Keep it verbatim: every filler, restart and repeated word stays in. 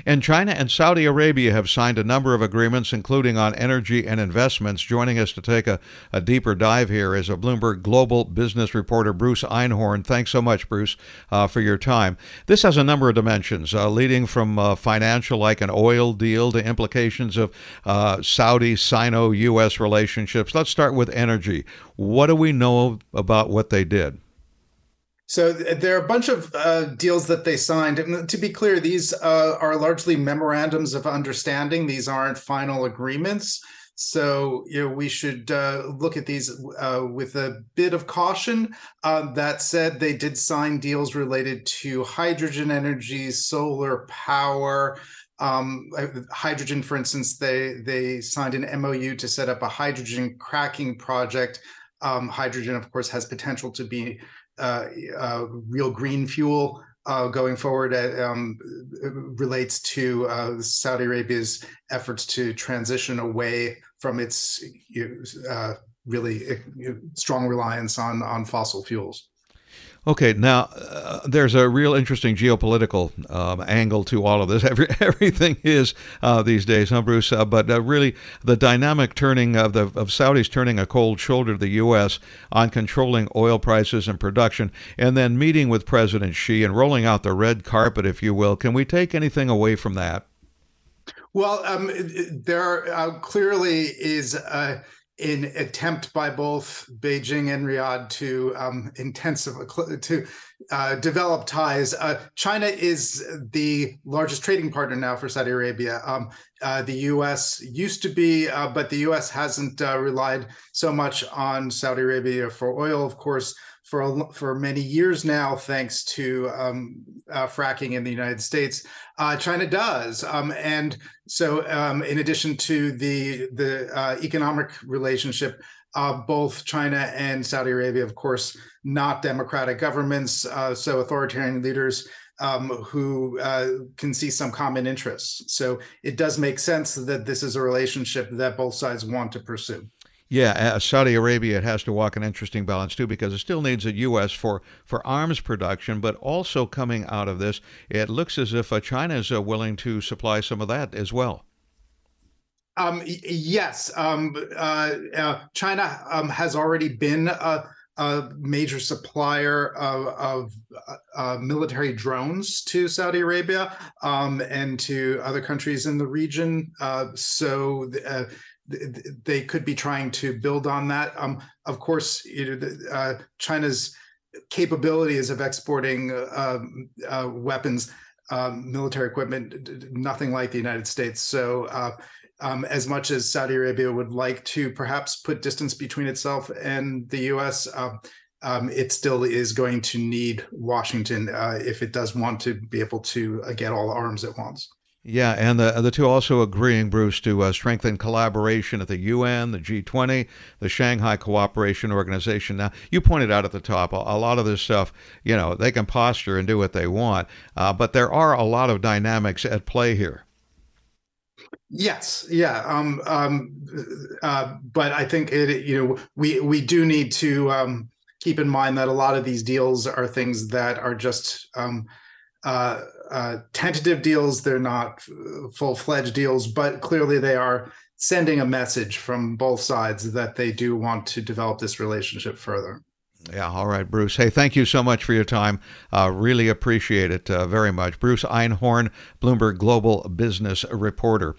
And China and Saudi Arabia have signed a number of agreements, including on energy and investments. Joining us to take a, a deeper dive here is a Bloomberg Global business reporter, Bruce Einhorn. Thanks so much, Bruce, uh, for your time. This has a number of dimensions, uh, leading from uh, financial, like an oil deal, to implications of uh, Saudi-Sino-U S relationships. Let's start with energy. What do we know about what they did? So there are a bunch of uh, deals that they signed. And to be clear, these uh, are largely memorandums of understanding. These aren't final agreements. So you know, we should uh, look at these uh, with a bit of caution. Uh, that said, they did sign deals related to hydrogen energy, solar power. Um, hydrogen, for instance, they they signed an M O U to set up a hydrogen cracking project. Um, hydrogen, of course, has potential to be uh, uh, real green fuel uh, going forward. Uh, um, relates to uh, Saudi Arabia's efforts to transition away from its uh, really uh, strong reliance on on fossil fuels. Okay, now uh, there's a real interesting geopolitical um, angle to all of this. Every, everything is uh, these days, huh, Bruce? Uh, but uh, really, the dynamic turning of the of Saudis turning a cold shoulder to the U S on controlling oil prices and production, and then meeting with President Xi and rolling out the red carpet, if you will. Can we take anything away from that? Well, um, there uh, clearly is a an attempt by both Beijing and Riyadh to um, intensive to uh, develop ties. Uh, China is the largest trading partner now for Saudi Arabia. Um, uh, the U S used to be, uh, but the U S hasn't uh, relied so much on Saudi Arabia for oil, of course, for a, for many years now, thanks to um, uh, fracking in the United States. Uh, China does, um, and so um, in addition to the the uh, economic relationship, uh, both China and Saudi Arabia, of course, not democratic governments, uh, so authoritarian leaders um, who uh, can see some common interests. So it does make sense that this is a relationship that both sides want to pursue. Yeah, uh, Saudi Arabia, it has to walk an interesting balance too, because it still needs the U S for, for arms production, but also coming out of this, it looks as if uh, China is uh, willing to supply some of that as well. Um, yes, um, uh, uh, China um, has already been a, a major supplier of, of uh, military drones to Saudi Arabia um, and to other countries in the region. Uh, so. Uh, They could be trying to build on that. Um, of course, you know, uh, China's capabilities of exporting uh, uh, weapons, um, military equipment, nothing like the United States. So uh, um, as much as Saudi Arabia would like to perhaps put distance between itself and the U S, uh, um, it still is going to need Washington uh, if it does want to be able to uh, get all the arms it wants. Yeah, and the the two also agreeing, Bruce, to uh, strengthen collaboration at the U N, the G twenty, the Shanghai Cooperation Organization. Now, you pointed out at the top, a, a lot of this stuff, you know, they can posture and do what they want, uh, but there are a lot of dynamics at play here. Yes, yeah, um, um, uh, but I think it, you know, we we do need to um, keep in mind that a lot of these deals are things that are just um, uh, uh, tentative deals. They're not full-fledged deals, but clearly they are sending a message from both sides that they do want to develop this relationship further. Yeah, all right, Bruce. Hey, thank you so much for your time. Uh, really appreciate it uh, very much. Bruce Einhorn, Bloomberg Global business reporter.